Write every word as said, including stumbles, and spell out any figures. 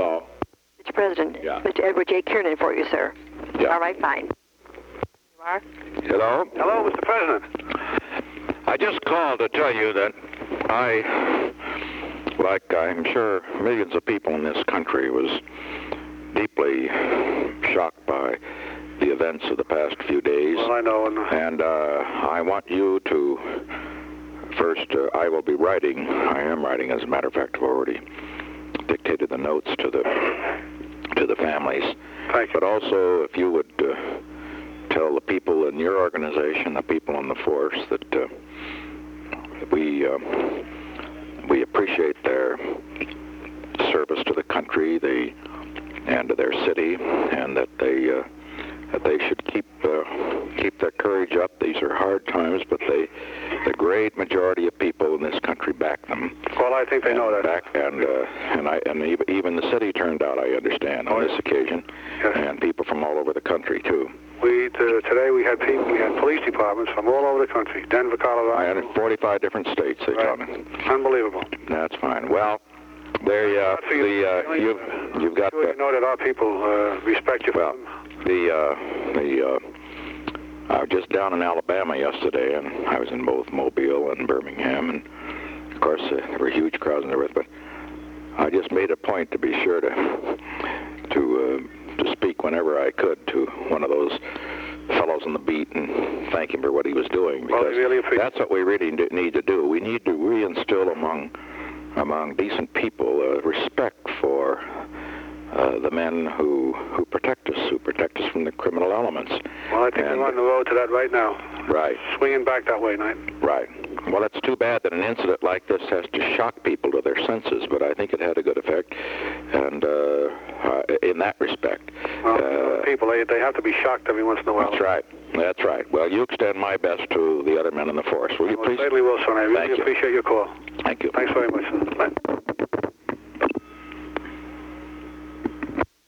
Hello. Mister President, Yeah. Mister Edward J. Kiernan for you, sir. Yeah. All right, fine. You are? Hello. Hello, Mister President. I just called to tell you that I, like I'm sure millions of people in this country, was deeply shocked by the events of the past few days. Well, I know. And, And uh, I want you to, first, uh, I will be writing, I am writing, as a matter of fact, I've already dictated the notes to the to the families. Thank you. But also, if you would uh, tell the people in your organization, the people on the force, that uh, we uh, we appreciate their service to the country, the and to their city, and that they uh, that they should keep uh, keep their courage up. These are hard times, but they the great majority of people in this country back them. well, I think they know that. Back and uh, and I and even- even the city turned out, I understand, on Oh, this yeah. occasion, Yes. and people from all over the country too. We uh, today we had people, we had police departments from all over the country. Denver, Colorado. I had forty-five different states. They tell Right. me. Unbelievable. That's fine. Well, there you uh, Not for you. the uh, you've you've got Sure the, you know that our people uh, respect you. well the uh, the. Uh, I was just down in Alabama yesterday, and I was in both Mobile and Birmingham, and of course uh, there were huge crowds and everything. But I just made a point to be sure to to uh, to speak whenever I could to one of those fellows on the beat and thank him for what he was doing, Well, because we really appreciate that's what we really do- need to do. We need to reinstill among among decent people uh, respect for uh, the men who who protect us, who protect us from the criminal elements. Well, I think And- they're on the road to that right now. Right. Swinging back that way, Knight. Right. Well, it's too bad that an incident like this has to shock people to their senses, but I think it had a good effect, and uh, uh, in that respect. Well, Uh, people, they, they have to be shocked every once in a while. That's right. That's right. Well, you extend my best to the other men in the force, will you Well, please? certainly will, son. I really Thank you. appreciate your call. Thank you. Thanks very much. Bye.